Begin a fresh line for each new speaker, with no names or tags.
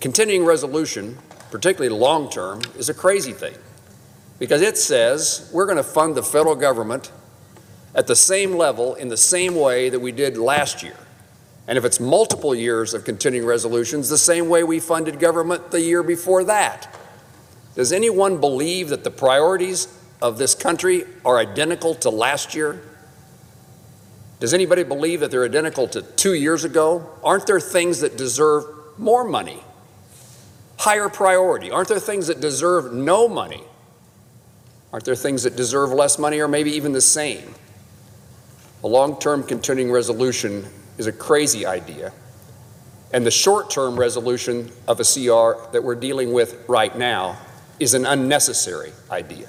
Continuing resolution, particularly long-term, is a crazy thing because it says we're going to fund the federal government at the same level in the same way that we did last year. And if it's multiple years of continuing resolutions, the same way we funded government the year before that. Does anyone believe that the priorities of this country are identical to last year? Does anybody believe that they're identical to 2 years ago? Aren't there things that deserve more money? Higher priority? Aren't there things that deserve no money? Aren't there things that deserve less money or maybe even the same? A long-term continuing resolution is a crazy idea, and the short-term resolution of a CR that we're dealing with right now is an unnecessary idea.